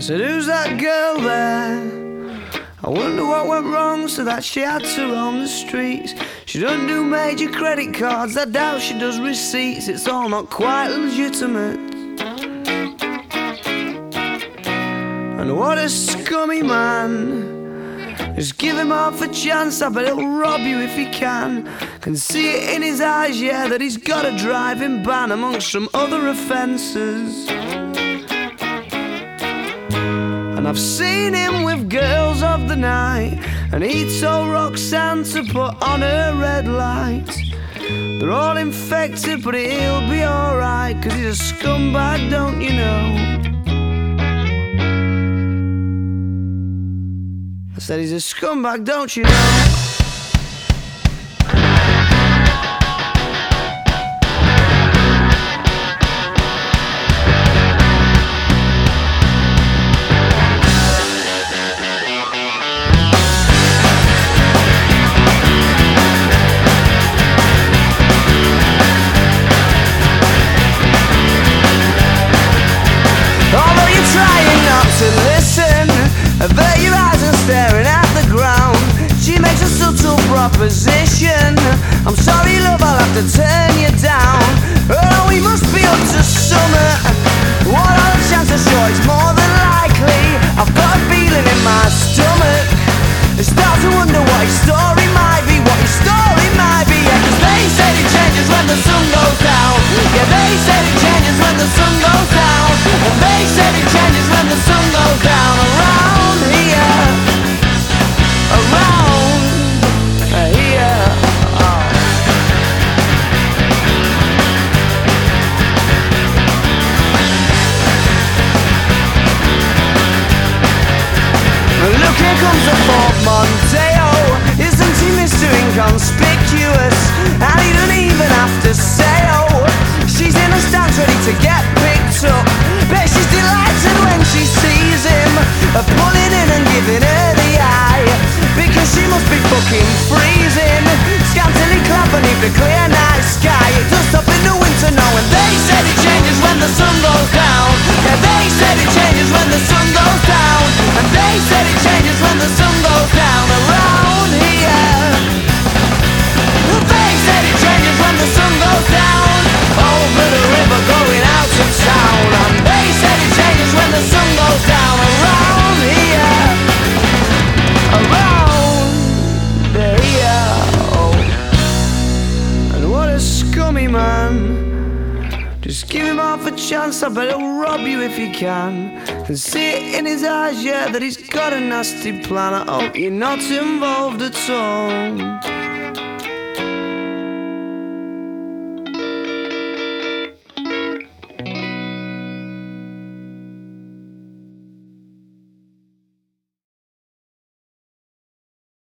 said, who's that girl there? I wonder what went wrong so that she had to roam the streets. She doesn't do major credit cards, I doubt she does receipts. It's all not quite legitimate. And what a scummy man. Just give him half a chance, I bet he'll rob you if he can. Can see it in his eyes, yeah, that he's got a driving ban amongst some other offences. And I've seen him with girls of the night, and he told Roxanne to put on her red light. They're all infected, but he'll be alright, 'cause he's a scumbag, don't you know? I said he's a scumbag, don't you know? Although you're trying not to listen, avert your eyes and staring at the ground. She makes a subtle proposition. I'm sorry, love, I'll have to turn you down. Oh, we must be up to summer. What are the chances? Sure, it's more than likely. I've got a feeling in my stomach. I start to wonder what his story might be. What his story might be. Yeah, 'cause they said it changes when the sun goes down. Yeah, they said it changes when the sun goes down. And they said it changes when the sun goes down. Around here, around here. Oh. Look, here comes a Ford Mondeo. Isn't he Mr. Inconspicuous? And he don't even have to say oh. She's in the stands ready to get picked up. Bet she's delighted when she sees him, pulling in and giving her the eye, because she must be fucking freezing, scantily clad beneath the clear night sky. It does stop in the winter now, and they said it changes when the sun goes down. Yeah, they said it changes when the sun goes down. And they said it changes when the sun goes down. Around here, they said it changes when the sun goes down. Over the river going out of town. And they said it changes when the sun goes down. Around here, around here. Oh. And what a scummy man. Just give him half a chance, I bet he'll rob you if he can. And see it in his eyes, yeah, that he's got a nasty plan. I hope you're not involved at all.